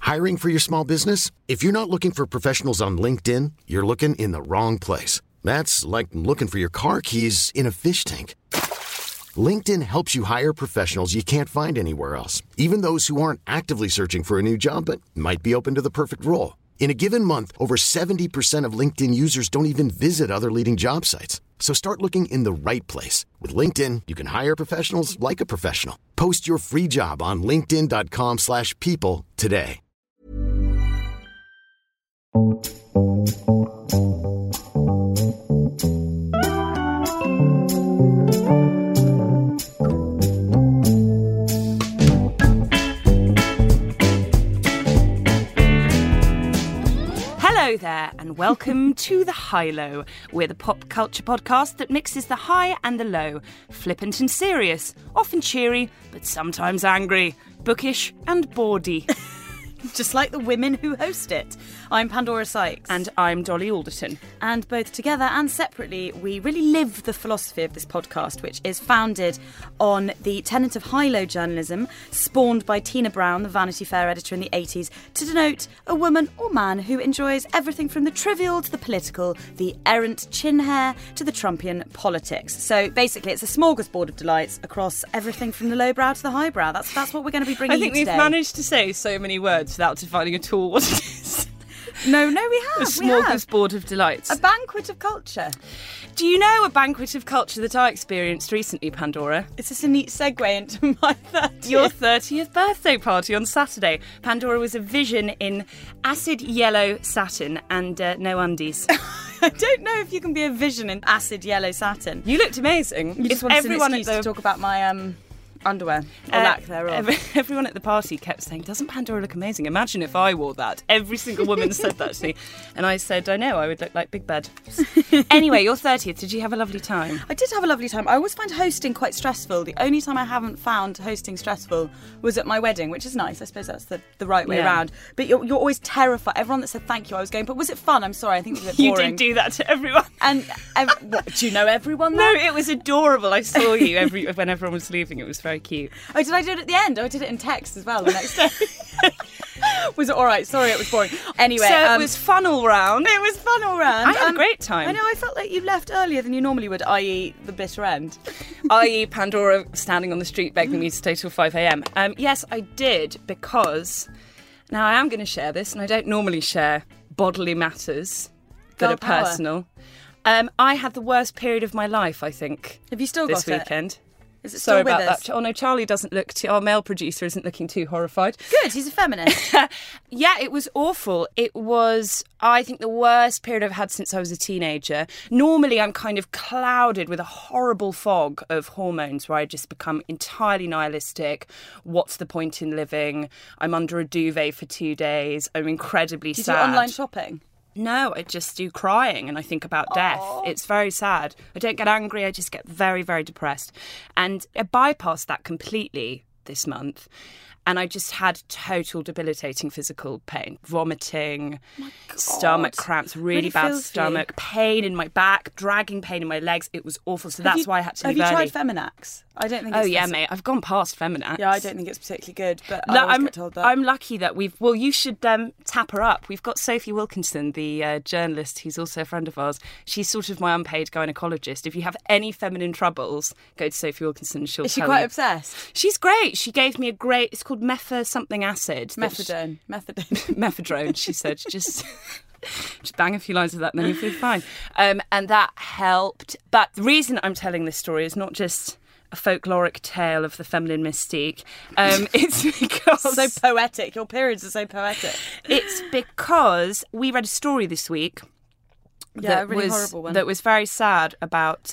Hiring for your small business? If you're not looking for professionals on LinkedIn, you're looking in the wrong place. That's like looking for your car keys in a fish tank. LinkedIn helps you hire professionals you can't find anywhere else, even those who aren't actively searching for a new job but might be open to the perfect role. In a given month, over 70% of LinkedIn users don't even visit other leading job sites. So start looking in the right place. With LinkedIn, you can hire professionals like a professional. Post your free job on linkedin.com/people today. Hello there, and welcome to The High Low. We're the pop culture podcast that mixes the high and the low, flippant and serious, often cheery, but sometimes angry, bookish and bawdy. Just like the women who host it. I'm Pandora Sykes. And I'm Dolly Alderton. And both together and separately, we really live the philosophy of this podcast, which is founded on the tenet of high-low journalism, spawned by Tina Brown, the Vanity Fair editor in the 80s, to denote a woman or man who enjoys everything from the trivial to the political, the errant chin hair to the Trumpian politics. So basically, it's a smorgasbord of delights across everything from the lowbrow to the highbrow. That's what we're going to be bringing you today. I think we've managed to say so many words without defining at all what it is. No, we have. A smorgasbord of delights. A banquet of culture. Do you know a banquet of culture that I experienced recently, Pandora? It's just a neat segue into my 30th. Your 30th birthday party on Saturday. Pandora was a vision in acid yellow satin and no undies. I don't know if you can be a vision in acid yellow satin. You looked amazing. You just wanted an excuse to talk about my underwear, or lack thereof. Everyone at the party kept saying, doesn't Pandora look amazing? Imagine if I wore that. Every single woman said that to me. And I said, I know, I would look like Big Bed. Anyway, your 30th, did you have a lovely time? I did have a lovely time. I always find hosting quite stressful. The only time I haven't found hosting stressful was at my wedding, which is nice. I suppose that's the right way around. But you're always terrified. Everyone that said thank you, I was going, but was it fun? I'm sorry, I think it was a bit boring. You did do that to everyone. And what, do you know everyone then? No, it was adorable. I saw you when everyone was leaving. It was very cute. Oh, did I do it at the end? Oh, I did it in text as well the next day. Was it all right? Sorry, it was boring. Anyway, so it was fun all round. It was fun all round. I had a great time. I know, I felt like you left earlier than you normally would, i.e. the bitter end. I.e. Pandora standing on the street begging me to stay till 5 a.m. Yes, I did, because now I am going to share this, and I don't normally share bodily matters that are personal. I had the worst period of my life, I think. Have you still got it? This weekend. Is it still Sorry with about us? that. Oh no, Charlie doesn't look our male producer isn't looking too horrified. Good, he's a feminist. Yeah, it was awful. It was, I think, the worst period I've had since I was a teenager. Normally I'm kind of clouded with a horrible fog of hormones where I just become entirely nihilistic. What's the point in living? I'm under a duvet for 2 days. I'm incredibly sad. Do you do online shopping? No, I just do crying and I think about death. It's very sad. I don't get angry, I just get very, very depressed. And I bypassed that completely this month. And I just had total debilitating physical pain. Vomiting, stomach cramps, really bad stomach, pain in my back, dragging pain in my legs. It was awful. So that's why I had to leave early. Have you tried Feminax? I don't think it's... Oh, yeah, mate. I've gone past Feminax. Yeah, I don't think it's particularly good, but I always get told that. I'm lucky that well, you should tap her up. We've got Sophie Wilkinson, the journalist, who's also a friend of ours. She's sort of my unpaid gynaecologist. If you have any feminine troubles, go to Sophie Wilkinson. She'll tell you. Is she quite obsessed? She's great. She gave me it's called something acid. Methadone. Methadone, she said. Just bang a few lines of that and then you'll feel fine. And that helped. But the reason I'm telling this story is not just a folkloric tale of the feminine mystique. It's because... So poetic. Your periods are so poetic. It's because we read a story this week. Yeah, a really horrible one. That was very sad about...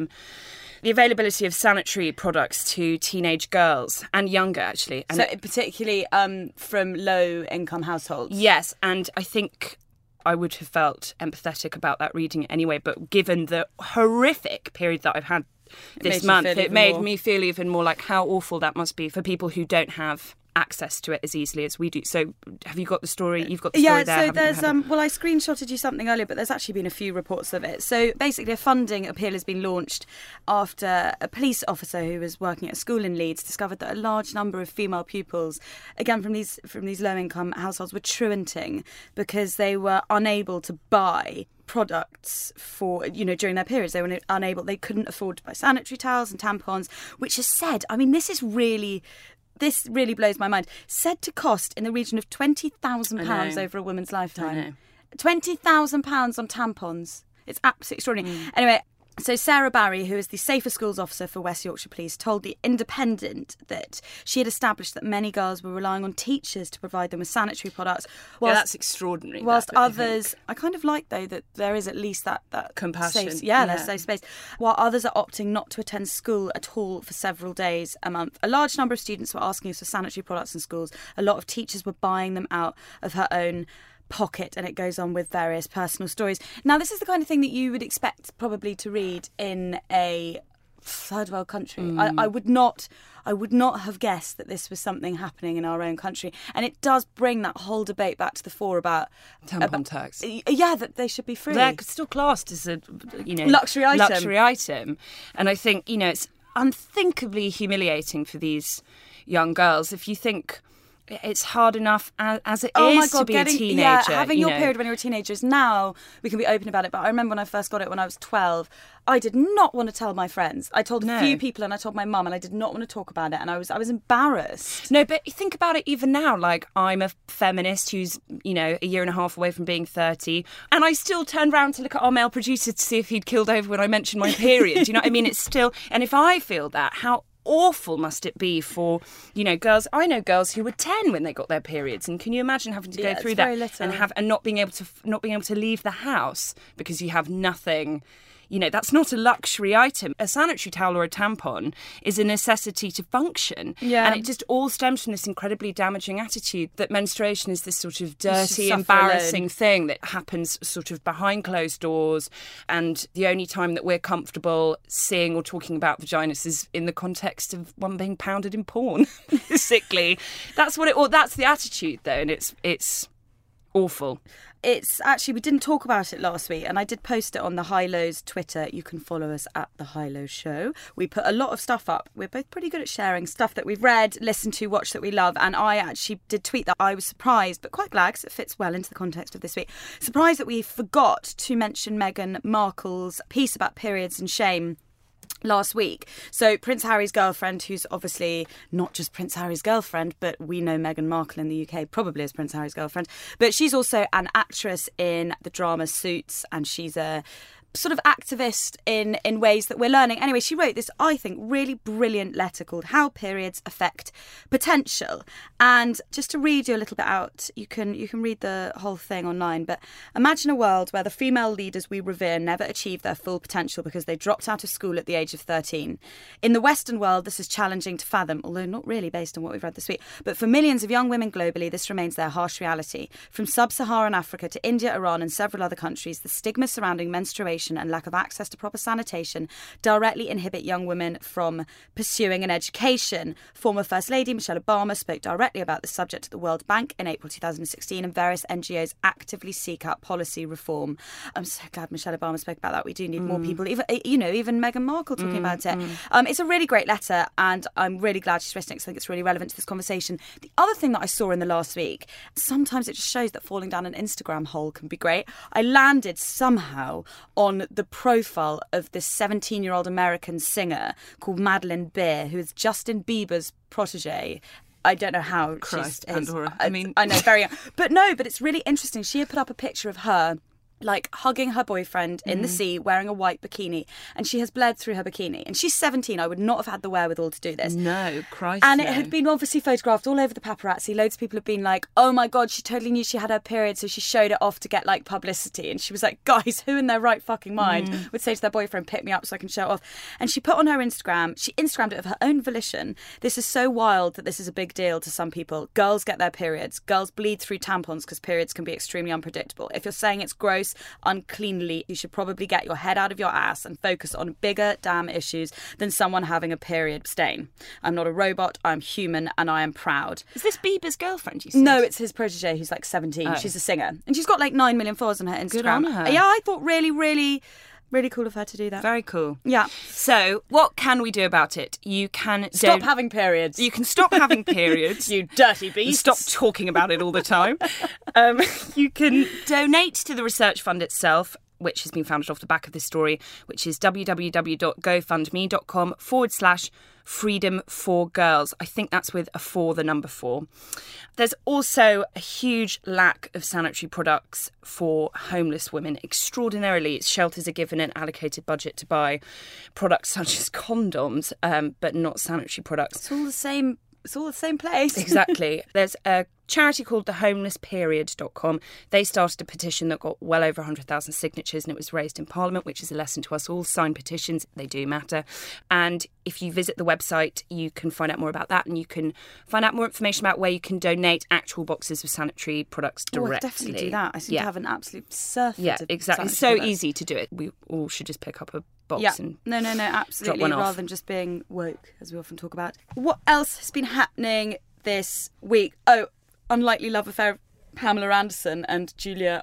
the availability of sanitary products to teenage girls and younger, actually. And so particularly from low-income households? Yes, and I think I would have felt empathetic about that reading it anyway, but given the horrific period that I've had this month, it made me feel even more like how awful that must be for people who don't have access to it as easily as we do. So have you got the story? You've got the story there. So there's well, I screenshotted you something earlier, but there's actually been a few reports of it. So basically a funding appeal has been launched after a police officer who was working at a school in Leeds discovered that a large number of female pupils, again from these low income households, were truanting because they were unable to buy products for, during their periods. They were unable, they couldn't afford to buy sanitary towels and tampons, which is said, I mean, this really blows my mind, said to cost in the region of £20,000 over a woman's lifetime. £20,000 on tampons. It's absolutely extraordinary. Anyway, so Sarah Barry, who is the Safer Schools Officer for West Yorkshire Police, told The Independent that she had established that many girls were relying on teachers to provide them with sanitary products. That's extraordinary. Whilst others, I kind of like, though, that there is at least that compassion. There's safe space. While others are opting not to attend school at all for several days a month. A large number of students were asking us for sanitary products in schools. A lot of teachers were buying them out of her own pocket, and it goes on with various personal stories. Now, this is the kind of thing that you would expect probably to read in a third world country. I would not have guessed that this was something happening in our own country, and it does bring that whole debate back to the fore about tampon tax. That they should be free. They're still classed as a luxury item, and I think it's unthinkably humiliating for these young girls. If you think it's hard enough as it is to be a teenager. Yeah, having your period when you're a teenager is, now we can be open about it. But I remember when I first got it when I was 12, I did not want to tell my friends. I told a few people and I told my mum, and I did not want to talk about it. And I was embarrassed. No, but think about it even now. Like, I'm a feminist who's, a year and a half away from being 30. And I still turned around to look at our male producer to see if he'd killed over when I mentioned my period. Do you know what I mean? It's still... And if I feel that, how awful must it be for girls? I know girls who were 10 when they got their periods, and can you imagine having to go through that and not being able to leave the house because you have nothing? That's not a luxury item. A sanitary towel or a tampon is a necessity to function. Yeah. And it just all stems from this incredibly damaging attitude that menstruation is this sort of dirty, embarrassing thing that happens sort of behind closed doors. And the only time that we're comfortable seeing or talking about vaginas is in the context of one being pounded in porn, basically. That's the attitude, though. And it's awful. It's actually, we didn't talk about it last week, and I did post it on the High Lows Twitter. You can follow us at The High Lows Show. We put a lot of stuff up. We're both pretty good at sharing stuff that we've read, listened to, watched that we love. And I actually did tweet that I was surprised, but quite glad because it fits well into the context of this week. Surprised that we forgot to mention Meghan Markle's piece about periods and shame last week. So Prince Harry's girlfriend, who's obviously not just Prince Harry's girlfriend, but we know Meghan Markle in the UK probably as Prince Harry's girlfriend, but she's also an actress in the drama Suits, and she's a sort of activist in ways that we're learning. Anyway, she wrote this, I think, really brilliant letter called How Periods Affect Potential. And just to read you a little bit out, you can read the whole thing online, but imagine a world where the female leaders we revere never achieve their full potential because they dropped out of school at the age of 13. In the Western world, this is challenging to fathom, although not really based on what we've read this week. But for millions of young women globally, this remains their harsh reality. From sub-Saharan Africa to India, Iran and several other countries, the stigma surrounding menstruation and lack of access to proper sanitation directly inhibit young women from pursuing an education. Former First Lady Michelle Obama spoke directly about this subject at the World Bank in April 2016, and various NGOs actively seek out policy reform. I'm so glad Michelle Obama spoke about that. We do need more people, even Meghan Markle talking about it. It's a really great letter, and I'm really glad she's written it because I think it's really relevant to this conversation. The other thing that I saw in the last week, sometimes it just shows that falling down an Instagram hole can be great. I landed somehow on the profile of this 17-year-old American singer called Madeline Beer, who is Justin Bieber's protege. I don't know how. Christ, Pandora. I know, very young. But it's really interesting. She had put up a picture of her like hugging her boyfriend in the sea, wearing a white bikini, and she has bled through her bikini. And she's 17. I would not have had the wherewithal to do this. No, Christ. And it had been obviously photographed all over the paparazzi. Loads of people have been like, oh my God, she totally knew she had her period, so she showed it off to get like publicity. And she was like, guys, who in their right fucking mind would say to their boyfriend, pick me up so I can show it off? And she put on her Instagram, she Instagrammed it of her own volition. This is so wild that this is a big deal to some people. Girls get their periods. Girls bleed through tampons because periods can be extremely unpredictable. If you're saying it's gross, gross, uncleanly. You should probably get your head out of your ass and focus on bigger damn issues than someone having a period stain. I'm not a robot, I'm human, and I am proud. Is this Bieber's girlfriend, you said? No, it's his protege who's like 17. She's a singer. And she's got like 9 million followers on her Instagram. Good on her. Yeah, I thought really, really, really cool of her to do that. Very cool. Yeah. So, what can we do about it? You can Stop having periods. You can stop having periods. You dirty beast. Stop talking about it all the time. You can donate to the research fund itself, which has been founded off the back of this story, which is www.gofundme.com/freedom for girls. I think that's with a 4, the number 4. There's also a huge lack of sanitary products for homeless women. Extraordinarily, shelters are given an allocated budget to buy products such as condoms, but not sanitary products. It's all the same. It's all the same place. Exactly. There's a charity called thehomelessperiod.com. They started a petition that got well over 100,000 signatures, and it was raised in Parliament, which is a lesson to us all. Sign petitions, they do matter. And if you visit the website, you can find out more about that, and you can find out more information about where you can donate actual boxes of sanitary products directly. Oh, I'll definitely do that. I seem to have an absolute surfeit Yeah, of exactly. It's so easy to do it. We all should just pick up a box and no, absolutely. drop one rather off. than just being woke, as we often talk about. What else has been happening this week? Oh, unlikely love affair of Pamela Anderson and Julian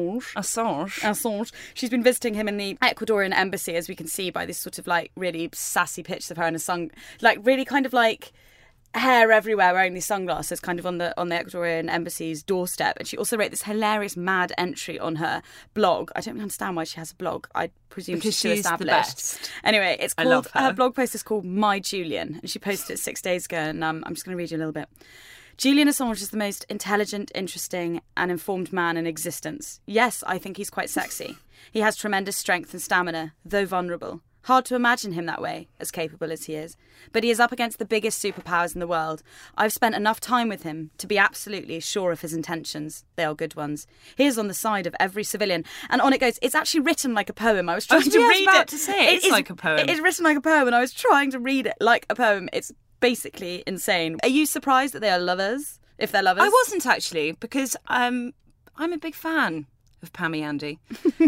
Assange. She's been visiting him in the Ecuadorian embassy, as we can see by this sort of like really sassy pictures of her in a really kind of like hair everywhere, wearing these sunglasses, kind of on the Ecuadorian embassy's doorstep. And she also wrote this hilarious mad entry on her blog. I don't understand why she has a blog. I presume because she's too established. The best. Anyway, it's called. I love her. Her blog post is called My Julian, and she posted it 6 days ago. And I'm just going to read you a little bit. Julian Assange is the most intelligent, interesting and informed man in existence. Yes, I think he's quite sexy. He has tremendous strength and stamina, though vulnerable. Hard to imagine him that way, as capable as he is. But he is up against the biggest superpowers in the world. I've spent enough time with him to be absolutely sure of his intentions. They are good ones. He is on the side of every civilian. And on it goes. It's actually written like a poem. I was trying to read it. I was about to say, it's like a poem. It is written like a poem, and I was trying to read it like a poem. It's basically insane. Are you surprised that they are lovers? If they're lovers? I wasn't actually, because I'm a big fan of Pammy Andy.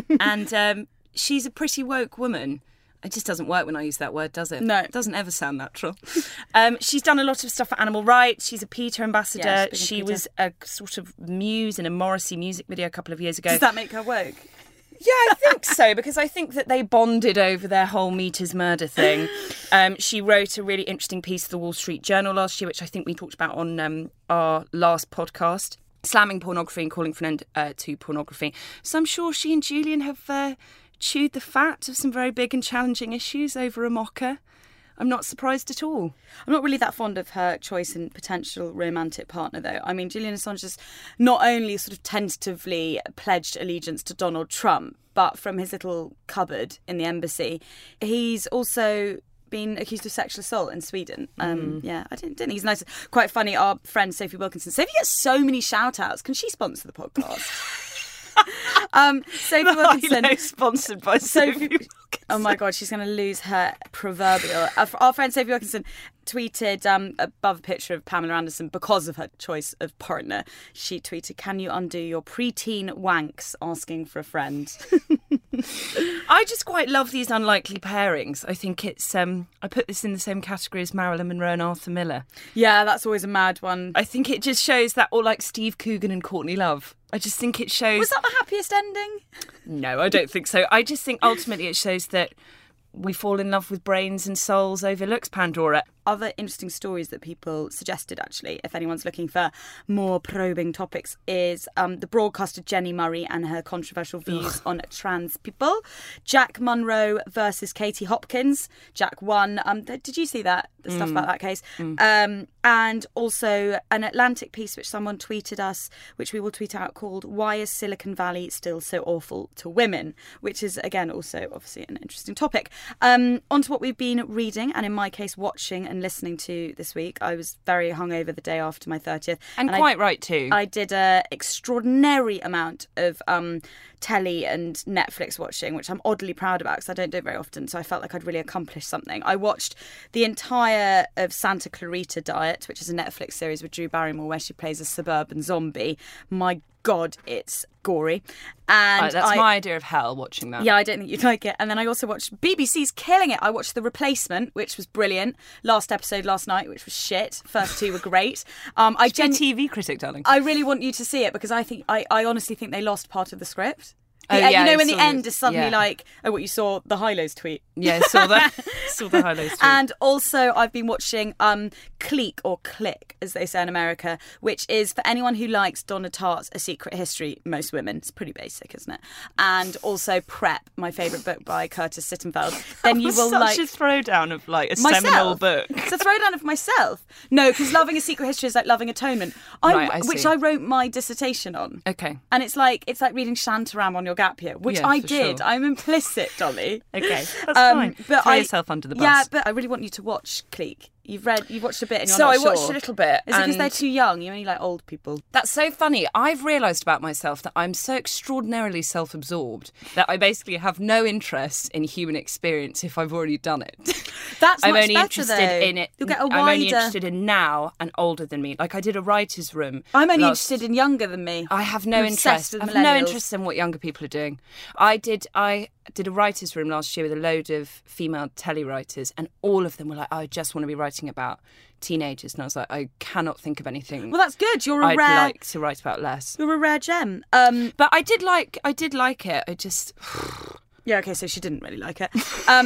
And she's a pretty woke woman. It just doesn't work when I use that word, does it? No. It doesn't ever sound natural. She's done a lot of stuff for animal rights. She's a PETA ambassador. Yeah, she was a sort of muse in a Morrissey music video a couple of years ago. Does that make her woke? Yeah, I think so, because I think that they bonded over their whole Meters murder thing. She wrote a really interesting piece for the Wall Street Journal last year, which I think we talked about on our last podcast, slamming pornography and calling for an end to pornography. So I'm sure she and Julian have chewed the fat of some very big and challenging issues over a mocha. I'm not surprised at all. I'm not really that fond of her choice in potential romantic partner, though. I mean, Julian Assange has not only sort of tentatively pledged allegiance to Donald Trump, but from his little cupboard in the embassy, he's also been accused of sexual assault in Sweden. Yeah, I didn't think he's nice. Quite funny, our friend Sophie Wilkinson. Sophie gets so many shout-outs. Can she sponsor the podcast? Sophie Wilkinson, sponsored by Sophie Wilkinson. Oh my God, she's going to lose her proverbial. Our friend Sophie Wilkinson tweeted above a picture of Pamela Anderson because of her choice of partner. She tweeted, "Can you undo your preteen wanks asking for a friend?" I just quite love these unlikely pairings. I think it's I put this in the same category as Marilyn Monroe and Arthur Miller. Yeah, that's always a mad one. I think it just shows that, or like Steve Coogan and Courtney Love. I just think it shows... Was that the happiest ending? No, I don't think so. I just think ultimately it shows that we fall in love with brains and souls over looks, Pandora. Other interesting stories that people suggested, actually, if anyone's looking for more probing topics, is the broadcaster Jenny Murray and her controversial views on trans people. Jack Monroe versus Katie Hopkins. Jack won. Did you see that? The stuff about that case? And also an Atlantic piece which someone tweeted us, which we will tweet out, called "Why is Silicon Valley Still So Awful to Women?" which is, again, also obviously an interesting topic. On to what we've been reading, and in my case, watching and listening to this week. I was very hungover the day after my 30th. And quite right too. I did an extraordinary amount of telly and Netflix watching, which I'm oddly proud about because I don't do it very often. So I felt like I'd really accomplished something. I watched the entire of Santa Clarita Diet, which is a Netflix series with Drew Barrymore where she plays a suburban zombie. My God, it's gory. And that's my idea of hell, watching that. Yeah, I don't think you'd like it. And then I also watched BBC's killing it. I watched The Replacement, which was brilliant. Last episode last night, which was shit. First two were great. You're a TV critic, darling. I really want you to see it because I honestly think they lost part of the script. Oh, yeah, you know, when the end is suddenly like, oh, what you saw, the Highlows tweet. Yeah, saw that. Saw the Highlows tweet. And also, I've been watching Clique, or Click, as they say in America, which is for anyone who likes Donna Tartt's A Secret History, most women. It's pretty basic, isn't it? And also Prep, my favourite book by Curtis Sittenfeld. Then you will such a throwdown of like a myself. seminal book. It's a throwdown of myself. No, because loving A Secret History is like loving Atonement, which I wrote my dissertation on. Okay. And it's like reading Shantaram on your gap year, which I did. Sure. I'm implicit, Dolly. Okay, that's fine. But throw yourself under the bus. Yeah, but I really want you to watch Clique. You've watched a bit and you're so not I sure. watched a little bit. Is it because they're too young? You only like old people. That's so funny. I've realised about myself that I'm so extraordinarily self-absorbed that I basically have no interest in human experience if I've already done it. That's I'm much only better, interested though. in it. You'll get a wider... I'm only interested in now and older than me. Like I did a writer's room. I'm only interested in younger than me. I have no interest. I have no interest in what younger people are doing. I did a writer's room last year with a load of female telly writers, and all of them were like, I just want to be writing about teenagers. And I was like, I cannot think of anything. Well, that's good. I'd like to write about less. You're a rare gem. But I did like it. I just... Yeah, okay, so she didn't really like it.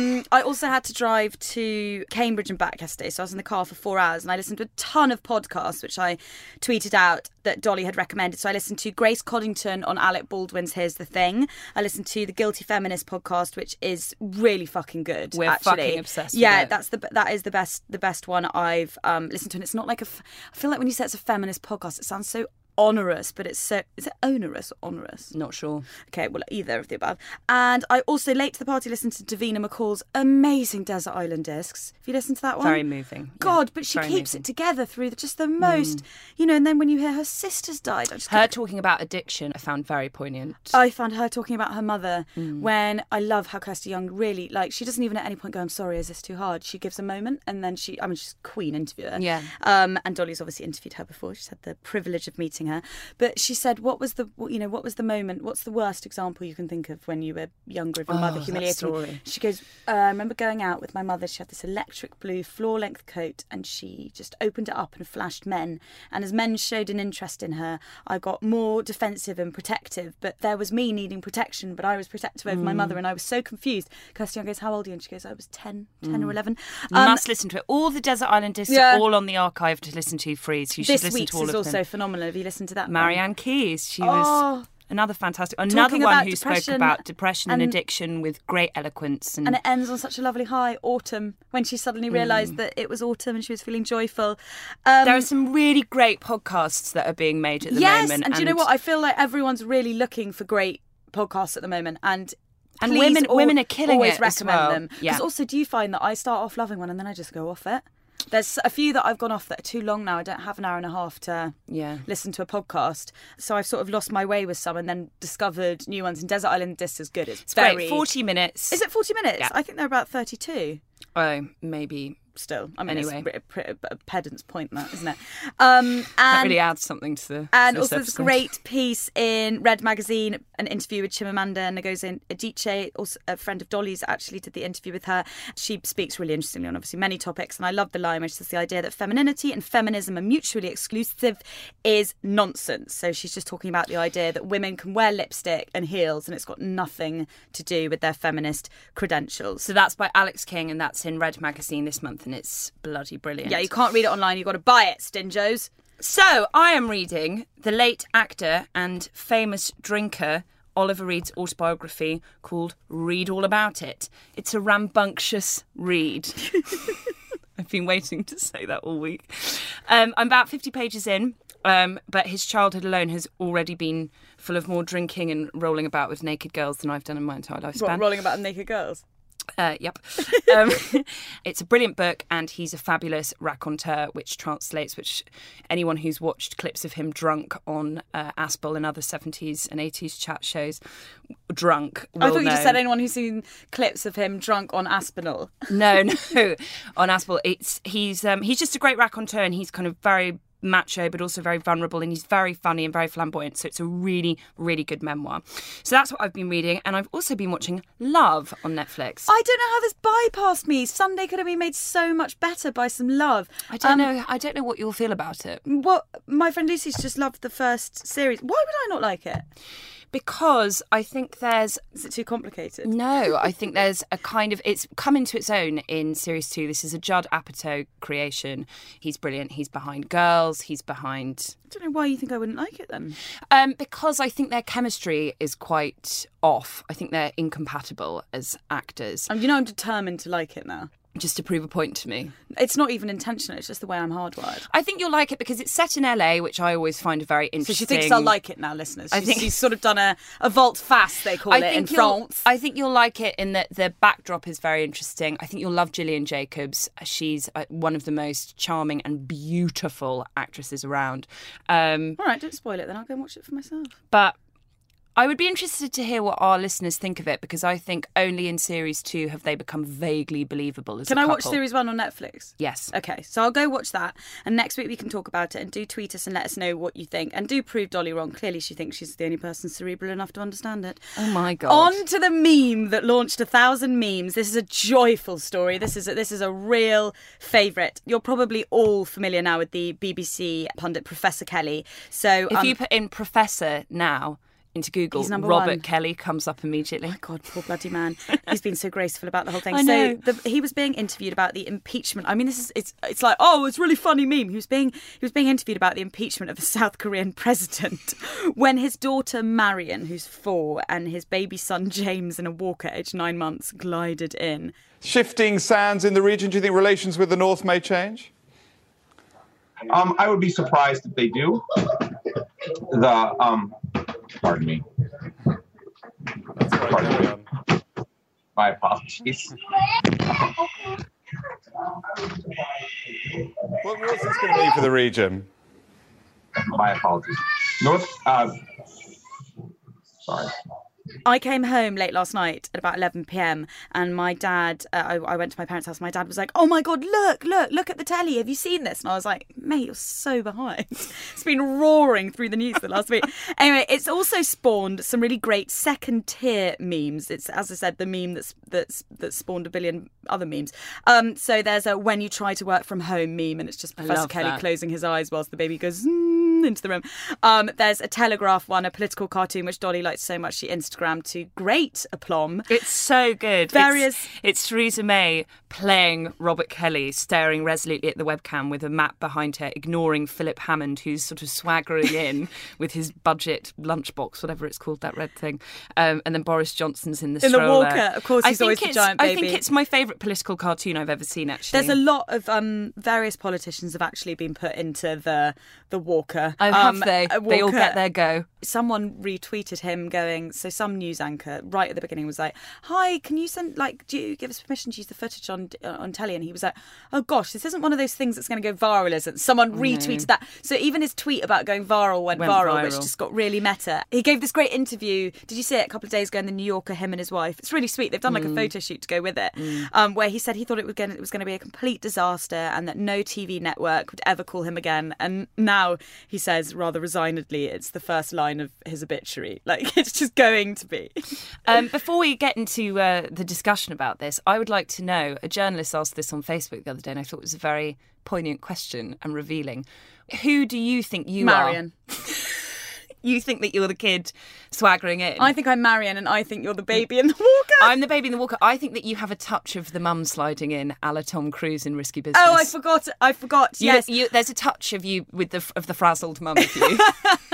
I also had to drive to Cambridge and back yesterday, so I was in the car for 4 hours and I listened to a ton of podcasts, which I tweeted out that Dolly had recommended. So I listened to Grace Coddington on Alec Baldwin's Here's the Thing. I listened to the Guilty Feminist podcast, which is really fucking good. We're fucking obsessed with it. That is the best one I've listened to. And it's not like I feel like when you say it's a feminist podcast, it sounds so onerous, but is it onerous or onerous? Not sure. Okay, well, either of the above. And I also, late to the party, listened to Davina McCall's amazing Desert Island Discs. Have you listened to that one? Very moving. God, but she keeps it together through just the most, and then when you hear her sister's died. Talking about addiction, I found very poignant. I found her talking about her mother when I love how Kirsty Young really, she doesn't even at any point go, I'm sorry, is this too hard? She gives a moment and then she's a queen interviewer. Yeah. And Dolly's obviously interviewed her before. She's had the privilege of meeting her. But she said, what was the moment, what's the worst example you can think of when you were younger of your mother humiliating you? She goes, I remember going out with my mother. She had this electric blue floor-length coat and she just opened it up and flashed men. And as men showed an interest in her, I got more defensive and protective. But there was me needing protection, but I was protective over my mother and I was so confused. Kirsty Young goes, how old are you? And she goes, I was 10 or 11. You must listen to it. All the Desert Island Discs are all on the archive to listen to free. So you should listen to all of them. This week's is also phenomenal. Have you listened to that? Marianne Keyes. She was another fantastic... Another one who spoke about depression and addiction with great eloquence. And it ends on such a lovely high, autumn, when she suddenly realised that it was autumn and she was feeling joyful. There are some really great podcasts that are being made at the moment. Yes, and do you know what? I feel like everyone's really looking for great podcasts at the moment. And women are killing always it recommend as well. them. Because also, do you find that I start off loving one and then I just go off it? There's a few that I've gone off that are too long now. I don't have an hour and a half to listen to a podcast. So I've sort of lost my way with some and then discovered new ones. And Desert Island Discs is good. It's very... great. 40 minutes. Is it 40 minutes? Yeah. I think they're about 32. Oh, maybe. Still, I mean, anyway. It's a pedant's point, that, isn't it? And that really adds something to the. And also, there's a great piece in Red Magazine, an interview with Chimamanda Ngozi Adichie, also a friend of Dolly's, actually did the interview with her. She speaks really interestingly on obviously many topics, and I love the line, which is the idea that femininity and feminism are mutually exclusive is nonsense. So she's just talking about the idea that women can wear lipstick and heels, and it's got nothing to do with their feminist credentials. So that's by Alex King, and that's in Red Magazine this month. And it's bloody brilliant. Yeah, you can't read it online. You've got to buy it, Stinjos. So I am reading the late actor and famous drinker Oliver Reed's autobiography called Read All About It. It's a rambunctious read. I've been waiting to say that all week. I'm about 50 pages in, but his childhood alone has already been full of more drinking and rolling about with naked girls than I've done in my entire lifespan. What, rolling about with naked girls? Yep. It's a brilliant book, and he's a fabulous raconteur, which anyone who's watched clips of him drunk on Aspel and other 70s and 80s chat shows, drunk, will I thought you know. just said anyone who's seen clips of him drunk on Aspinall. No, on Aspel. He's just a great raconteur, and he's kind of very macho but also very vulnerable, and he's very funny and very flamboyant, so it's a really, really good memoir. So that's what I've been reading, and I've also been watching Love on Netflix. I don't know how this bypassed me. Sunday could have been made so much better by some Love. I don't know what you'll feel about it. Well, my friend Lucy's just loved the first series. Why would I not like it? Because I think Is it too complicated? No, I think there's a kind of... It's come into its own in Series 2. This is a Judd Apatow creation. He's brilliant. He's behind Girls. He's behind... I don't know why you think I wouldn't like it then. Because I think their chemistry is quite off. I think they're incompatible as actors. I'm determined to like it now. Just to prove a point to me. It's not even intentional, it's just the way I'm hardwired. I think you'll like it because it's set in LA, which I always find very interesting. So she thinks I'll like it now, listeners. She's sort of done a volte-face, they call it, in France. I think you'll like it in that the backdrop is very interesting. I think you'll love Gillian Jacobs. She's one of the most charming and beautiful actresses around. All right, don't spoil it then. I'll go and watch it for myself. But I would be interested to hear what our listeners think of it, because I think only in Series 2 have they become vaguely believable as a couple. Can I watch Series 1 on Netflix? Yes. Okay, so I'll go watch that, and next week we can talk about it, and do tweet us and let us know what you think, and do prove Dolly wrong. Clearly she thinks she's the only person cerebral enough to understand it. Oh my God. On to the meme that launched 1,000 memes. This is a joyful story. This is a real favourite. You're probably all familiar now with the BBC pundit Professor Kelly. So if you put in Professor now into Google, Robert 1. Kelly comes up immediately. Oh my God, poor bloody man. He's been so graceful about the whole thing. I know. So he was being interviewed about the impeachment. I mean, it's like, oh, it's a really funny meme. He was being interviewed about the impeachment of the South Korean president when his daughter Marion, who's 4, and his baby son James in a walker aged 9 months glided in. Shifting sands in the region, do you think relations with the North may change? I would be surprised if they do. Pardon me. That's right. My apologies. What's this going to mean for the region? My apologies. Sorry. I came home late last night at about 11 p.m. and my dad, I went to my parents' house. My dad was like, "Oh my God, look at the telly. Have you seen this?" And I was like, "Mate, you're so behind." It's been roaring through the news the last week. Anyway, it's also spawned some really great second-tier memes. It's, as I said, the meme that's spawned a billion other memes. So there's a "when you try to work from home" meme, and it's just Professor Kelly closing his eyes whilst the baby goes into the room. There's a Telegraph one, a political cartoon which Dolly liked so much she Instagrammed to great aplomb. It's so good. Various... It's Theresa May playing Robert Kelly, staring resolutely at the webcam with a map behind her, ignoring Philip Hammond, who's sort of swaggering in with his budget lunchbox, whatever it's called, that red thing. And then Boris Johnson's in the stroller. In the walker, of course, he's always the giant baby. I think it's my favourite political cartoon I've ever seen, actually. There's a lot of various politicians have actually been put into the walker. Oh, have they? They all get their go. Someone retweeted him going, so some news anchor right at the beginning was like, "Hi, can you do you give us permission to use the footage on telly?" And he was like, "Oh gosh, this isn't one of those things that's going to go viral, is it?" Someone retweeted that. So even his tweet about going viral went viral, which just got really meta. He gave this great interview. Did you see it a couple of days ago in the New Yorker, him and his wife? It's really sweet. They've done like a photo shoot to go with it, where he said he thought it was going to be a complete disaster and that no TV network would ever call him again. And now he says rather resignedly, it's the first line of his obituary. Like, it's just going to be. Before we get into the discussion about this, I would like to know, a journalist asked this on Facebook the other day and I thought it was a very poignant question and revealing. Who do you think you Marion. are? You think that you're the kid swaggering in? I think I'm Marion and I think you're the baby in the walker. I'm the baby in the walker. I think that you have a touch of the mum sliding in, a la Tom Cruise in Risky Business. Oh, I forgot. Yes. There's a touch of you of the frazzled mum of you.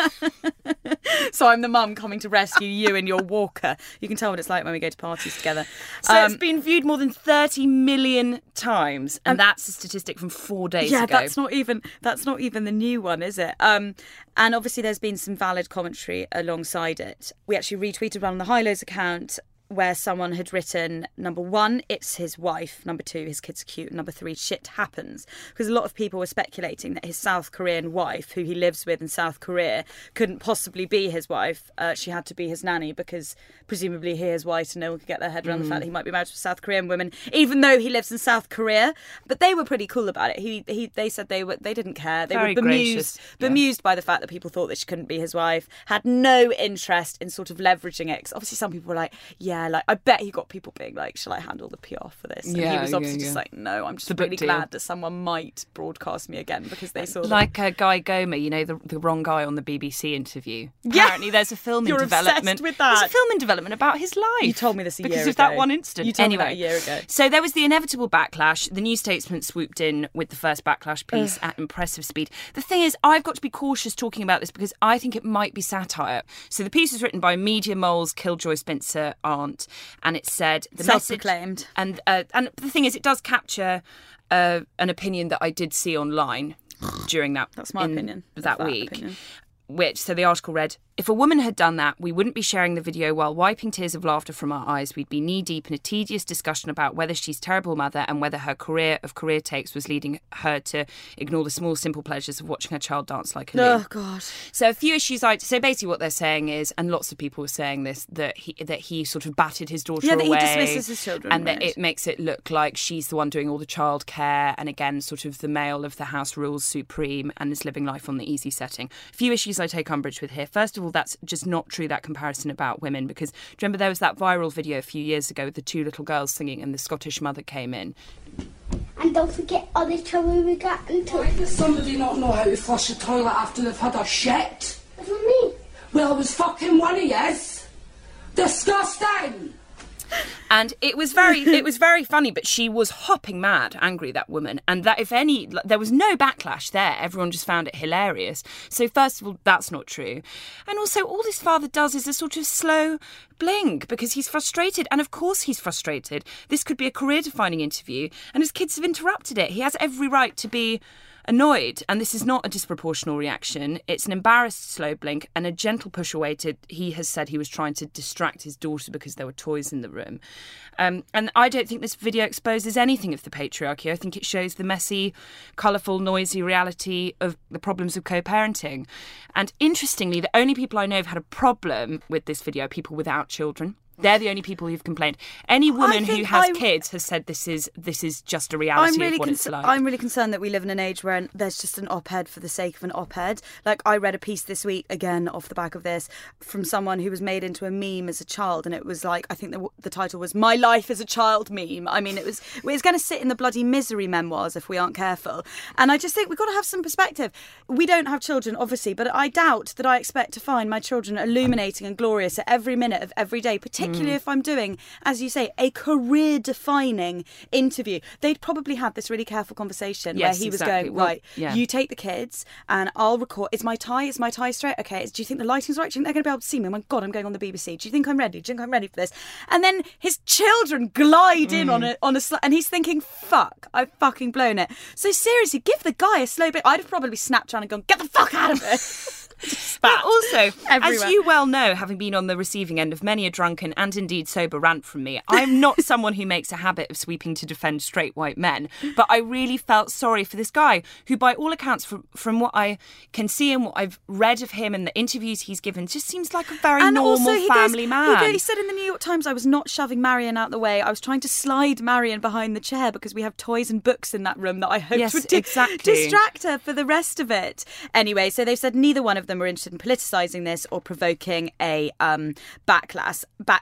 So I'm the mum coming to rescue you in your walker. You can tell what it's like when we go to parties together. So it's been viewed more than 30 million times, and that's a statistic from 4 days ago. Yeah, that's not even the new one, is it? And obviously there's been some valid commentary alongside it. We actually retweeted one on the High Lows account. where someone had written, number 1, it's his wife, number 2, his kids are cute, and number 3, shit happens. Because a lot of people were speculating that his South Korean wife, who he lives with in South Korea, couldn't possibly be his wife. She had to be his nanny because presumably he is white and no one could get their head around the fact that he might be married to a South Korean woman, even though he lives in South Korea. But they were pretty cool about it. They said they didn't care. They Very were gracious, bemused by the fact that people thought that she couldn't be his wife, had no interest in sort of leveraging it. 'Cause obviously some people were like, yeah, like I bet he got people being like, shall I handle the PR for this? And he was obviously just like, no, I'm just really glad that someone might broadcast me again because they saw like Guy Gomer, you know, the wrong guy on the BBC interview. Apparently there's a film in development. With that. There's a film in development about his life. You told me this a year ago. Because of that one incident. You told me that a year ago. So there was the inevitable backlash. The New Statesman swooped in with the first backlash piece at impressive speed. The thing is, I've got to be cautious talking about this because I think it might be satire. So the piece was written by Media Mole's Killjoy Spencer Arndt, and it said the self-proclaimed. And the thing is, it does capture an opinion that I did see online during that. That's my opinion. That week. So the article read, if a woman had done that, we wouldn't be sharing the video while wiping tears of laughter from our eyes. We'd be knee-deep in a tedious discussion about whether she's a terrible mother and whether her career takes was leading her to ignore the small, simple pleasures of watching her child dance like a loon. Oh, God. So a few issues. So basically what they're saying is, and lots of people were saying this, that he sort of batted his daughter away. Yeah, that he dismisses his children. And that it makes it look like she's the one doing all the childcare. And again, sort of the male of the house rules supreme and is living life on the easy setting. A few issues I take umbrage with here. First of all, that's just not true, that comparison about women, because do you remember there was that viral video a few years ago with the 2 little girls singing and the Scottish mother came in. And don't forget all the trouble we got into. Why does somebody not know how to flush a toilet after they've had a shit? What do you mean? Well, it was fucking one of yous. Disgusting. And it was very funny, but she was hopping mad, angry, that woman. And that, if any, there was no backlash there. Everyone just found it hilarious. So first of all, that's not true. And also, all this father does is a sort of slow blink because he's frustrated. And of course he's frustrated. This could be a career-defining interview, and his kids have interrupted it. He has every right to be annoyed, and this is not a disproportional reaction. It's an embarrassed slow blink and a gentle push away he has said he was trying to distract his daughter because there were toys in the room. And I don't think this video exposes anything of the patriarchy. I think it shows the messy, colourful, noisy reality of the problems of co-parenting. And interestingly, the only people I know who've had a problem with this video are people without children. They're the only people who've complained. Any woman who has kids has said this is just a reality of what it's like. I'm really concerned that we live in an age where there's just an op-ed for the sake of an op-ed. Like, I read a piece this week, again, off the back of this, from someone who was made into a meme as a child, and it was like, I think the title was My Life as a Child Meme. I mean, it's going to sit in the bloody misery memoirs if we aren't careful. And I just think we've got to have some perspective. We don't have children, obviously, but I doubt that I expect to find my children illuminating and glorious at every minute of every day, particularly if I'm doing, as you say, a career-defining interview. They'd probably had this really careful conversation where he was going, right, you take the kids and I'll record. Is my tie straight? Okay, do you think the lighting's right? Do you think they're going to be able to see me? Oh my God, I'm going on the BBC. Do you think I'm ready? Do you think I'm ready for this? And then his children glide in on a and he's thinking, fuck, I've fucking blown it. So seriously, give the guy a slow bit. I'd have probably snapped around and gone, get the fuck out of it. But also, everywhere. As you well know, having been on the receiving end of many a drunken and indeed sober rant from me, I'm not someone who makes a habit of sweeping to defend straight white men. But I really felt sorry for this guy who, by all accounts, from what I can see and what I've read of him and the interviews he's given, just seems like a very normal family man. He said in the New York Times, I was not shoving Marion out the way. I was trying to slide Marion behind the chair because we have toys and books in that room that I hoped would distract her for the rest of it. Anyway, so they've said neither one of them were interested in politicising this or provoking a backlash.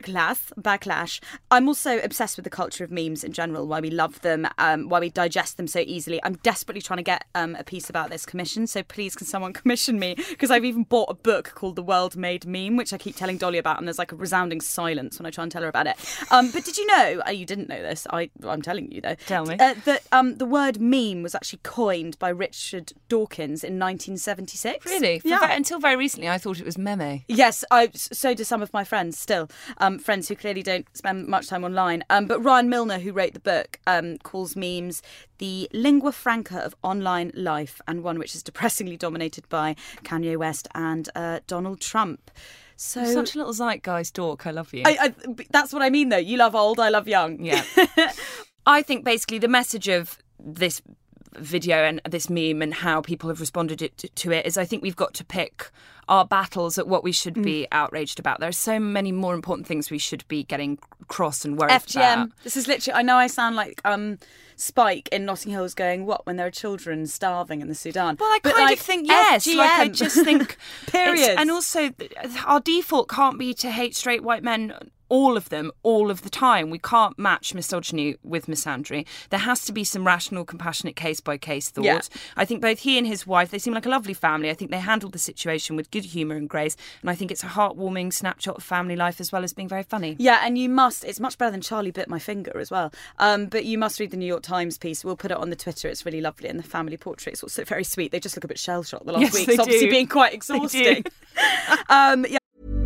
I'm also obsessed with the culture of memes in general, why we love them, why we digest them so easily. I'm desperately trying to get a piece about this commissioned, so please can someone commission me, because I've even bought a book called The World Made Meme, which I keep telling Dolly about, and there's like a resounding silence when I try and tell her about it. But did you know, you didn't know this, I'm telling you though. Tell me. That the word meme was actually coined by Richard Dawkins in 1976. Really? Yeah. Until very recently, I thought it was meme. Yes, so do some of my friends still. Friends who clearly don't spend much time online. But Ryan Milner, who wrote the book, calls memes the lingua franca of online life, and one which is depressingly dominated by Kanye West and Donald Trump. So You're such a little zeitgeist dork. I love you. That's what I mean, though. You love old, I love young. Yeah. I think basically the message of this video and this meme and how people have responded to it is I think we've got to pick our battles at what we should be outraged about. There are so many more important things we should be getting cross and worried FGM. about. This is literally, I know I sound like Spike in Notting Hill's going, what, when there are children starving in the Sudan? Well, I kind of think yes. FGM. Like, I just think... Period. And also, our default can't be to hate straight white men, all of them, all of the time. We can't match misogyny with misandry. There has to be some rational, compassionate case-by-case thought. Yeah. I think both he and his wife, they seem like a lovely family. I think they handled the situation with good humour and grace, and I think it's a heartwarming snapshot of family life as well as being very funny. Yeah, and you must, it's much better than Charlie bit my finger as well. But you must read the New York Times piece. We'll put it on the Twitter. It's really lovely. And the family portrait is also very sweet. They just look a bit shell-shocked the last week. It's obviously being quite exhausting. Yeah.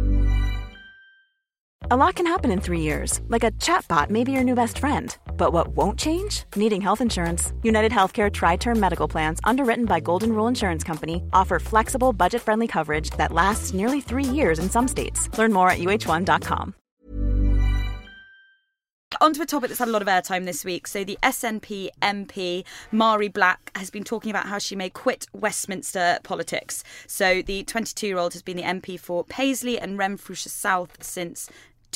A lot can happen in 3 years, like a chatbot may be your new best friend. But what won't change? Needing health insurance. United Healthcare Tri-Term Medical Plans, underwritten by Golden Rule Insurance Company, offer flexible, budget-friendly coverage that lasts nearly 3 years in some states. Learn more at uh1.com. On to a topic that's had a lot of airtime this week. So the SNP MP, Mari Black, has been talking about how she may quit Westminster politics. So the 22-year-old has been the MP for Paisley and Renfrewshire South since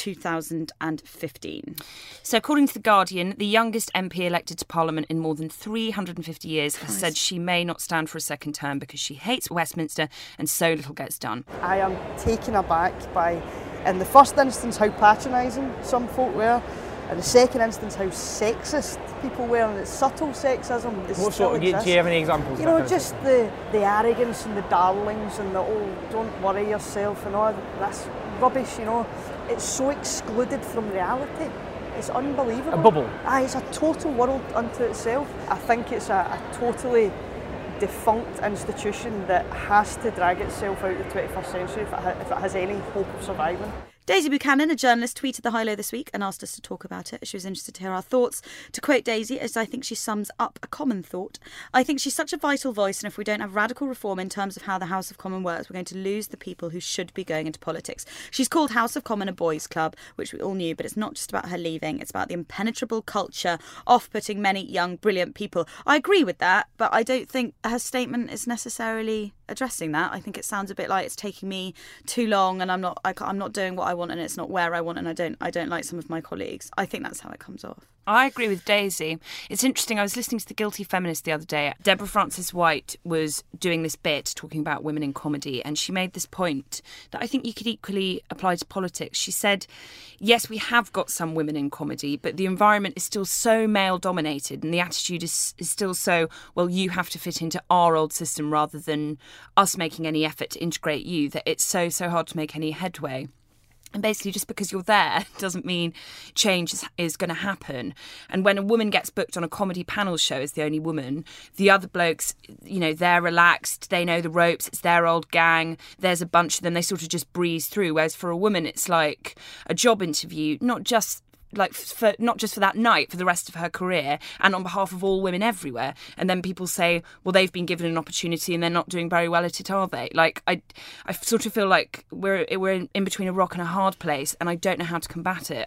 2015. So according to The Guardian, the youngest MP elected to Parliament in more than 350 years has said she may not stand for a second term because she hates Westminster and so little gets done. I am taken aback by, in the first instance, how patronising some folk were, in the second instance, how sexist people were, and it's subtle sexism. What sort? Do you have any examples? You know, just the arrogance and the darlings and the, oh, don't worry yourself and all that's rubbish, you know. It's so excluded from reality. It's unbelievable. A bubble. It's a total world unto itself. I think it's a totally defunct institution that has to drag itself out of the 21st century if it has any hope of surviving. Daisy Buchanan, a journalist, tweeted the high-low this week and asked us to talk about it. She was interested to hear our thoughts. To quote Daisy, as I think she sums up a common thought, I think she's such a vital voice, and if we don't have radical reform in terms of how the House of Commons works, we're going to lose the people who should be going into politics. She's called House of Commons a boys' club, which we all knew, but it's not just about her leaving. It's about the impenetrable culture off-putting many young, brilliant people. I agree with that, but I don't think her statement is necessarily addressing that. I think it sounds a bit like it's taking me too long and I'm not doing what I want and it's not where I want and I don't like some of my colleagues. I think that's how it comes off. I agree with Daisy. It's interesting, I was listening to The Guilty Feminist the other day. Deborah Frances-White was doing this bit talking about women in comedy, and she made this point that I think you could equally apply to politics. She said, yes, we have got some women in comedy, but the environment is still so male-dominated and the attitude is still so, well, you have to fit into our old system rather than us making any effort to integrate you, that it's so hard to make any headway. And basically, just because you're there doesn't mean change is going to happen. And when a woman gets booked on a comedy panel show as the only woman, the other blokes, you know, they're relaxed, they know the ropes, it's their old gang, there's a bunch of them, they sort of just breeze through. Whereas for a woman, it's like a job interview, not just for that night, for the rest of her career and on behalf of all women everywhere. And then people say, well, they've been given an opportunity and they're not doing very well at it, are they? Like, I sort of feel like we're in between a rock and a hard place and I don't know how to combat it.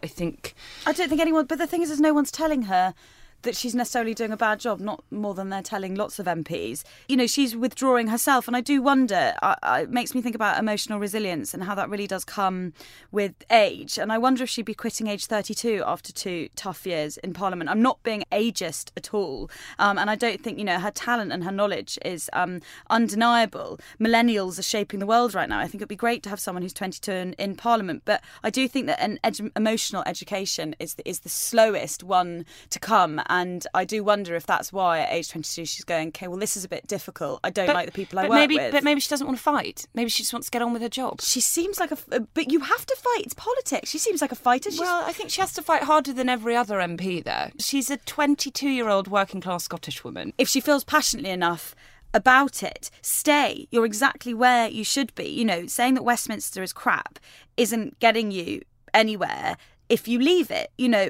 I don't think anyone, but the thing is no one's telling her that she's necessarily doing a bad job, not more than they're telling lots of MPs. You know, she's withdrawing herself, and I do wonder, it makes me think about emotional resilience and how that really does come with age. And I wonder if she'd be quitting age 32 after 2 tough years in Parliament. I'm not being ageist at all. And I don't think, you know, her talent and her knowledge is undeniable. Millennials are shaping the world right now. I think it'd be great to have someone who's 22 in Parliament. But I do think that an emotional education is the slowest one to come. And I do wonder if that's why at age 22 she's going, okay, well, this is a bit difficult. I don't like the people I work with. But maybe she doesn't want to fight. Maybe she just wants to get on with her job. She seems like but you have to fight. It's politics. She seems like a fighter. Well, I think she has to fight harder than every other MP there. She's a 22-year-old working-class Scottish woman. If she feels passionately enough about it, stay. You're exactly where you should be. You know, saying that Westminster is crap isn't getting you anywhere if you leave it. You know,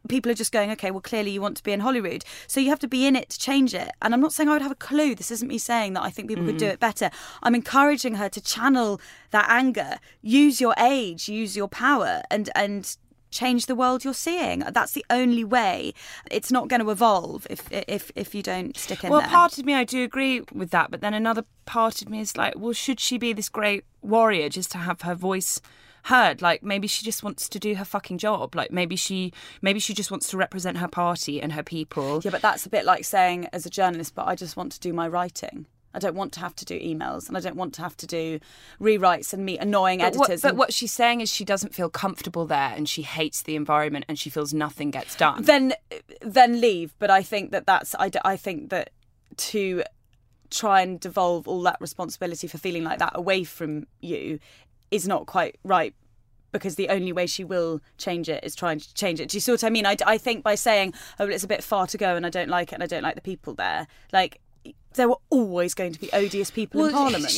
people are just going, okay, well, clearly you want to be in Holyrood. So you have to be in it to change it. And I'm not saying I would have a clue. This isn't me saying that I think people could do it better. I'm encouraging her to channel that anger, use your age, use your power, and change the world you're seeing. That's the only way. It's not going to evolve if you don't stick in there. Well, part of me, I do agree with that. But then another part of me is like, well, should she be this great warrior just to have her voice heard? Like, maybe she just wants to do her fucking job. Like, maybe she just wants to represent her party and her people. Yeah, but that's a bit like saying, as a journalist, but I just want to do my writing. I don't want to have to do emails, and I don't want to have to do rewrites and meet annoying editors. But what she's saying is she doesn't feel comfortable there, and she hates the environment, and she feels nothing gets done. Then leave. But I think I think that to try and devolve all that responsibility for feeling like that away from you is not quite right. Because the only way she will change it is trying to change it. Do you see what I mean? I think by saying, oh, well, it's a bit far to go and I don't like it and I don't like the people there, like, there were always going to be odious people in Parliament.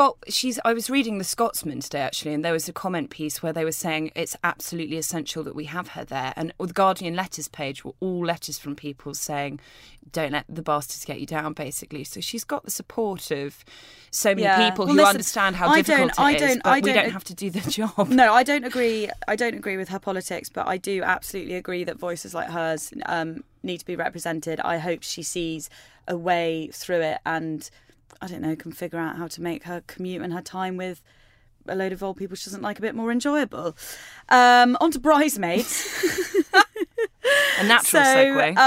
I was reading The Scotsman today, actually, and there was a comment piece where they were saying it's absolutely essential that we have her there. And the Guardian letters page were all letters from people saying, don't let the bastards get you down, basically. So she's got the support of so many people who understand how difficult it is, but we don't have to do the job. No, I don't agree with her politics, but I do absolutely agree that voices like hers need to be represented. I hope she sees a way through it and, I don't know, can figure out how to make her commute and her time with a load of old people she doesn't like a bit more enjoyable. On to Bridesmaids. A natural segue.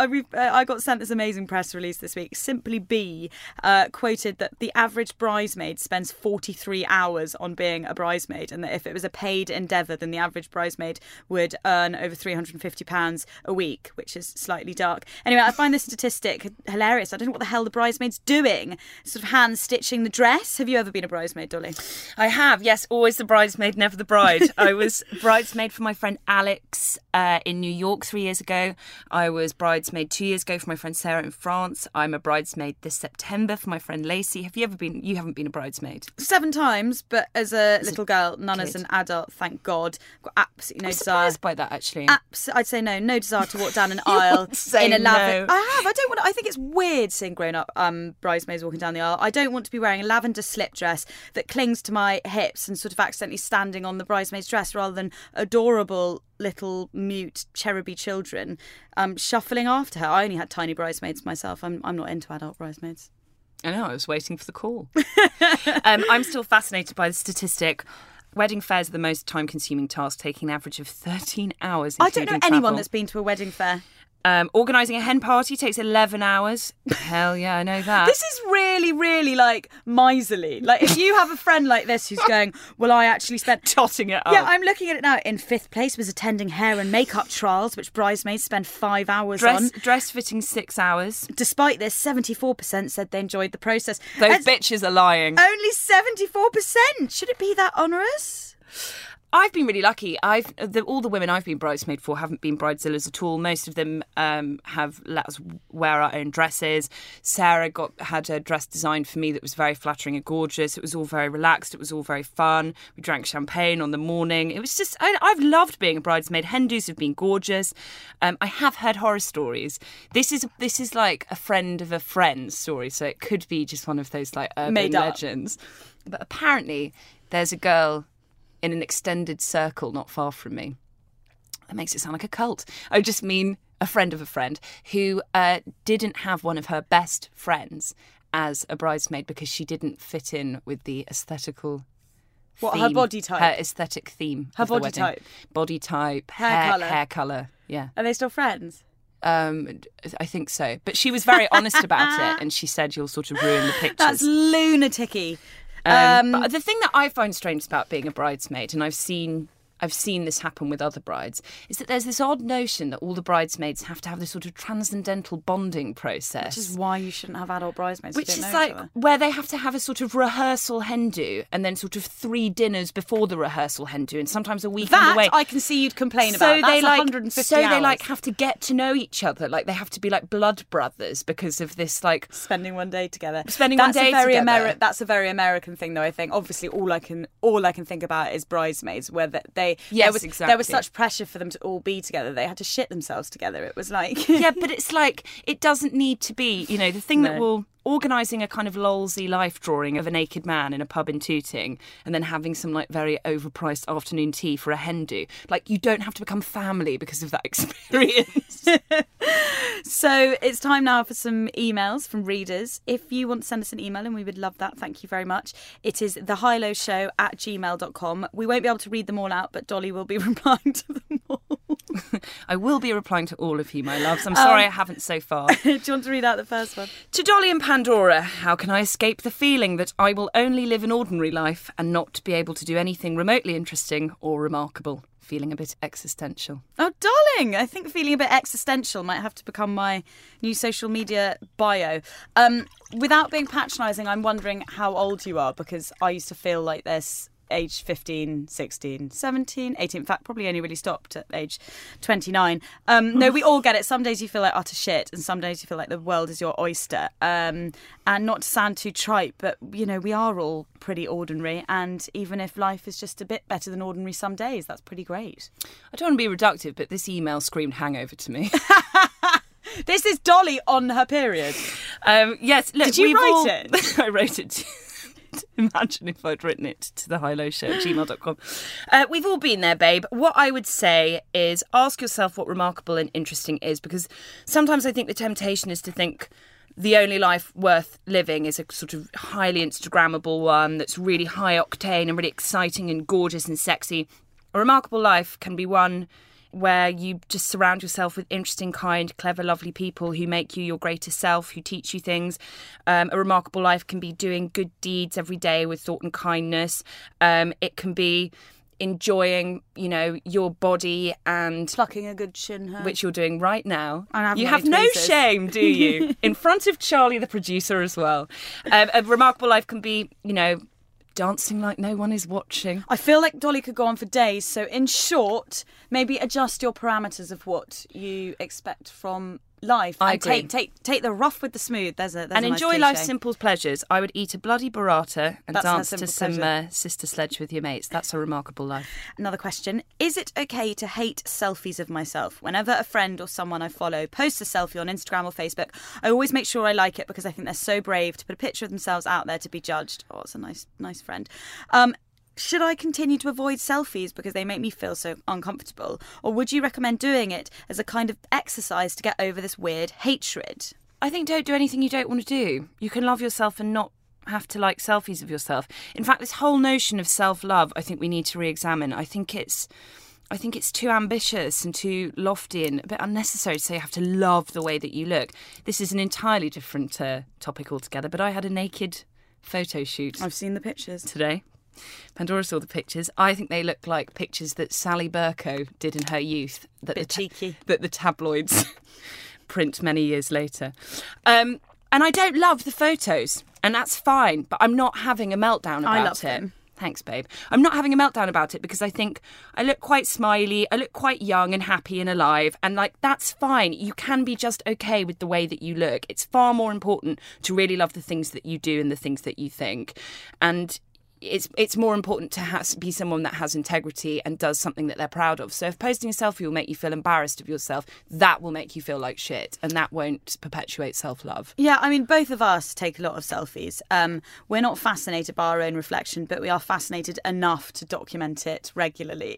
I got sent this amazing press release this week. Simply Be quoted that the average bridesmaid spends 43 hours on being a bridesmaid, and that if it was a paid endeavour, then the average bridesmaid would earn over £350 a week, which is slightly dark. Anyway, I find this statistic hilarious. I don't know what the hell the bridesmaid's doing. Sort of hand stitching the dress. Have you ever been a bridesmaid, Dolly? I have, yes. Always the bridesmaid, never the bride. I was bridesmaid for my friend Alex in New York 3 years ago. I was bridesmaid 2 years ago for my friend Sarah in France. I'm a bridesmaid this September for my friend Lacey. Have you ever been? You haven't been a bridesmaid? 7 times, but as a little girl, none as an adult, thank God. I've got absolutely no desire. I'm surprised by that, actually. I'd say no desire to walk down an aisle in a lavender. No. I think it's weird seeing grown-up bridesmaids walking down the aisle. I don't want to be wearing a lavender slip dress that clings to my hips and sort of accidentally standing on the bridesmaid's dress, rather than adorable little mute cheruby children shuffling after her. I only had tiny bridesmaids myself. I'm not into adult bridesmaids. I know, I was waiting for the call. I'm still fascinated by the statistic. Wedding fairs are the most time-consuming task, taking an average of 13 hours. I don't know anyone that's been to a wedding fair. Organising a hen party takes 11 hours. Hell yeah, I know that. This is really, really, like, miserly. Like, if you have a friend like this who's going, well, I actually spent... Totting it up. Yeah, I'm looking at it now. In 5th place was attending hair and makeup trials, which bridesmaids spend 5 hours on. Dress fitting 6 hours. Despite this, 74% said they enjoyed the process. Those bitches are lying. Only 74%. Should it be that onerous? I've been really lucky. All the women I've been bridesmaid for haven't been bridezillas at all. Most of them have let us wear our own dresses. Sarah had a dress designed for me that was very flattering and gorgeous. It was all very relaxed. It was all very fun. We drank champagne on the morning. It was just, I've loved being a bridesmaid. Hen dos have been gorgeous. I have heard horror stories. This is like a friend of a friend story, so it could be just one of those like urban legends. But apparently there's a girl in an extended circle not far from me. That makes it sound like a cult. I just mean a friend of a friend who didn't have one of her best friends as a bridesmaid because she didn't fit in with the aesthetical What, theme, her body type? Her aesthetic theme. Her body type? Body type, hair colour, yeah. Are they still friends? I think so. But she was very honest about it, and she said you'll sort of ruin the pictures. That's lunatic-y. But the thing that I find strange about being a bridesmaid, and I've seen this happen with other brides, is that there's this odd notion that all the bridesmaids have to have this sort of transcendental bonding process. Which is why you shouldn't have adult bridesmaids. Which is like where they have to have a sort of rehearsal hen do and then sort of 3 dinners before the rehearsal hen do and sometimes a weekend away. That I can see you'd complain about. That's 150 hours. They like have to get to know each other. Like they have to be like blood brothers because of this like... Spending one day together. That's a very American thing though, I think. Obviously all I can think about is Bridesmaids, where they say. Yes, There was such pressure for them to all be together. They had to shit themselves together. It was like... Yeah, but it's like, it doesn't need to be, the thing that will... Organising a kind of lolsy life drawing of a naked man in a pub in Tooting and then having some like very overpriced afternoon tea for a hen do. Like, you don't have to become family because of that experience. So it's time now for some emails from readers. If you want to send us an email, and we would love that, thank you very much. It is thehighlowshow@gmail.com. We won't be able to read them all out, but Dolly will be replying to them all. I will be replying to all of you, my loves. I'm sorry I haven't so far. Do you want to read out the first one? To Dolly and Pandora, how can I escape the feeling that I will only live an ordinary life and not be able to do anything remotely interesting or remarkable? Feeling a bit existential. Oh, darling, I think feeling a bit existential might have to become my new social media bio. Without being patronising, I'm wondering how old you are, because I used to feel like this age 15, 16, 17, 18. In fact, probably only really stopped at age 29. No, we all get it. Some days you feel like utter shit, and some days you feel like the world is your oyster. And not to sound too trite, but, we are all pretty ordinary. And even if life is just a bit better than ordinary some days, that's pretty great. I don't want to be reductive, but this email screamed hangover to me. This is Dolly on her period. Yes. Look, did you write it? I wrote it. Imagine if I'd written it to thehighlowshow@gmail.com. We've all been there, babe. What I would say is ask yourself what remarkable and interesting is, because sometimes I think the temptation is to think the only life worth living is a sort of highly Instagrammable one that's really high octane and really exciting and gorgeous and sexy. A remarkable life can be one where you just surround yourself with interesting, kind, clever, lovely people who make you your greatest self, who teach you things. A remarkable life can be doing good deeds every day with thought and kindness. It can be enjoying, your body and... plucking a good shin hair. Which you're doing right now. You have no shame, do you? In front of Charlie, the producer, as well. A remarkable life can be, dancing like no one is watching. I feel like Dolly could go on for days. So in short, maybe adjust your parameters of what you expect from life. I agree. Take the rough with the smooth. There's a and nice enjoy cliche. life's simple pleasures. I would eat a bloody burrata and That's dance her to simple some Sister Sledge with your mates. That's a remarkable life. Another question. Is it okay to hate selfies of myself? Whenever a friend or someone I follow posts a selfie on Instagram or Facebook, I always make sure I like it because I think they're so brave to put a picture of themselves out there to be judged. Oh, it's a nice friend. Should I continue to avoid selfies because they make me feel so uncomfortable? Or would you recommend doing it as a kind of exercise to get over this weird hatred? I think don't do anything you don't want to do. You can love yourself and not have to like selfies of yourself. In fact, this whole notion of self-love, I think we need to re-examine. I think it's too ambitious and too lofty and a bit unnecessary to say you have to love the way that you look. This is an entirely different topic altogether, but I had a naked photo shoot. I've seen the pictures. Today. Pandora saw the pictures. I think they look like pictures that Sally Bercow did in her youth. That cheeky. That the tabloids print many years later. And I don't love the photos, and that's fine, but I'm not having a meltdown about it. I love them. Thanks, babe. I'm not having a meltdown about it because I think I look quite smiley, I look quite young and happy and alive, and that's fine. You can be just okay with the way that you look. It's far more important to really love the things that you do and the things that you think. And it's more important to be someone that has integrity and does something that they're proud of. So if posting a selfie will make you feel embarrassed of yourself, that will make you feel like shit, and that won't perpetuate self-love. Yeah, I mean, both of us take a lot of selfies. We're not fascinated by our own reflection, but we are fascinated enough to document it regularly.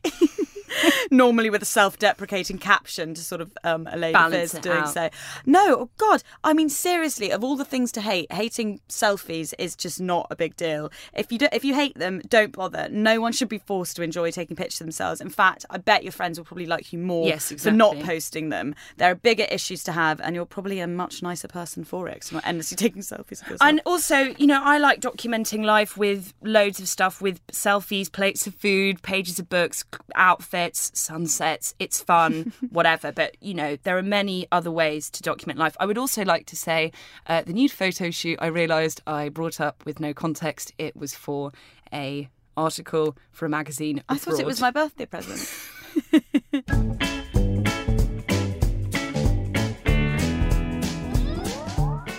Normally with a self-deprecating caption to sort of allay the fears of doing so. No, oh God. I mean, seriously, of all the things to hate, hating selfies is just not a big deal. If you hate them, don't bother. No one should be forced to enjoy taking pictures of themselves. In fact, I bet your friends will probably like you more for not posting them. There are bigger issues to have, and you're probably a much nicer person for it, because you're not endlessly taking selfies of yourself. And also, I like documenting life with loads of stuff, with selfies, plates of food, pages of books, outfits, sunsets. It's fun, whatever. But, there are many other ways to document life. I would also like to say the nude photo shoot, I realised I brought up with no context. It was for a article for a magazine abroad. I thought it was my birthday present.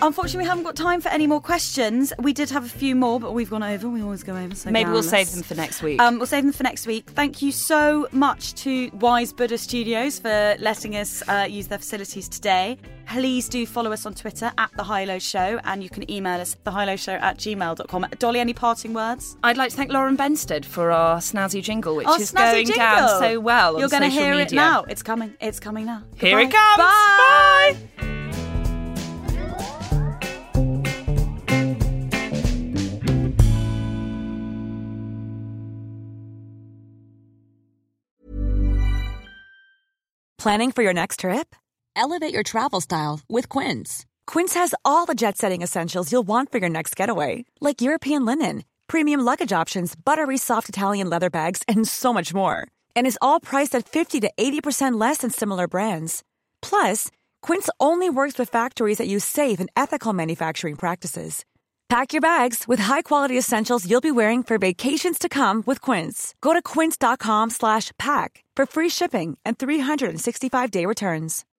Unfortunately, we haven't got time for any more questions. We did have a few more, but we've gone over. We always go over. So maybe we'll save them for next week. We'll save them for next week. Thank you so much to Wise Buddha Studios for letting us use their facilities today. Please do follow us on Twitter at The High Low Show, and you can email us thehighlowshow@gmail.com. Dolly, any parting words? I'd like to thank Lauren Benstead for our snazzy jingle, which is going down so well on You're social media. You're going to hear it now. It's coming. It's coming now. Here it comes. Bye. Planning for your next trip? Elevate your travel style with Quince. Quince has all the jet-setting essentials you'll want for your next getaway, like European linen, premium luggage options, buttery soft Italian leather bags, and so much more. And is all priced at 50 to 80% less than similar brands. Plus, Quince only works with factories that use safe and ethical manufacturing practices. Pack your bags with high-quality essentials you'll be wearing for vacations to come with Quince. Go to quince.com/pack for free shipping and 365-day returns.